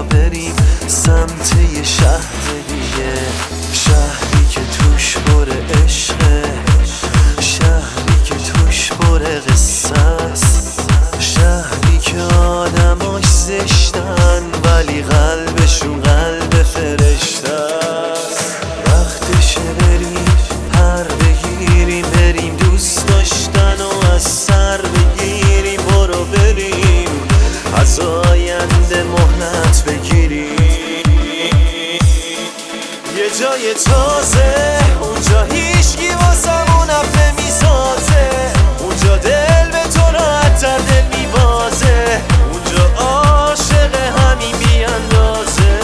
بریم سمت یه شهر دیگه، شهری که توش پر عشقه، شهری که توش پر قصه است، شهری که آدماش زشتن ولی قلبشون قلب فرشته است. وقتشه بریم پر بگیریم، بریم دوست داشتن و از سر بگیریم، برو بریم از آینده مهلت بگیریم. یه جای تازه اونجا هیچکی واسمون اف نمیسازه، اونجا دل به تو راحت‌تر دل میبازه، اونجا عاشق همین بیاندازه.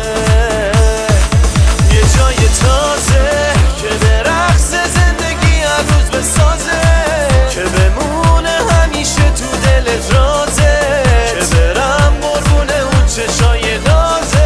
یه جای تازه که به رقص زندگی هر روز بسازه، که بمونه همیشه تو دلت رازه، که برم قربون اون چشای نازه.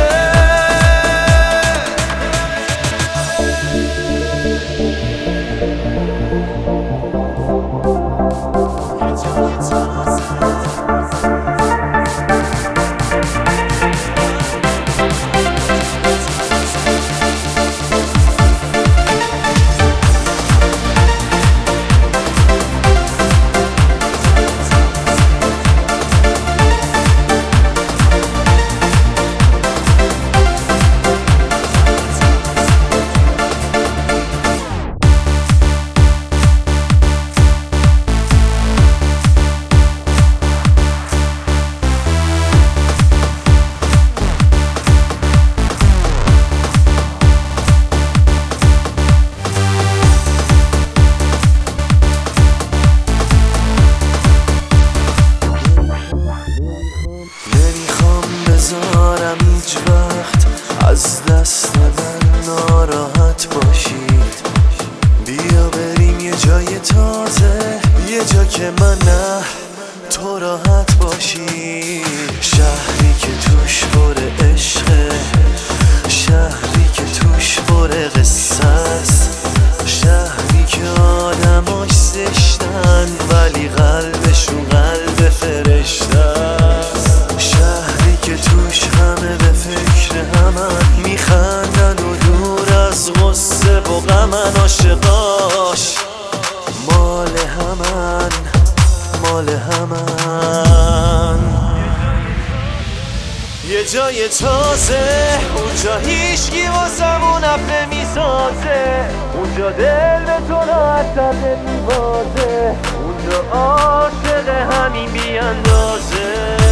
بذارم هیچ وقت از دست من ناراحت باشید، بیا بریم یه جای تازه، یه جا که من نه تو راحت باشی. شهری که توش پر عشقه، شهری که توش پر قصه است، شهری که آدماش زشتن ولی قلبشون قلب فرشته است، شهری که توش همه به فکر همن، میخندن و دور از غصه و غمن، عاشقاش مال همن مال همن. یه جای تازه اونجا هیچکی واسمون اف نمیسازه، اونجا دل به تو راحت‌تر نمیبازه، اونجا عاشق همین بیاندازه.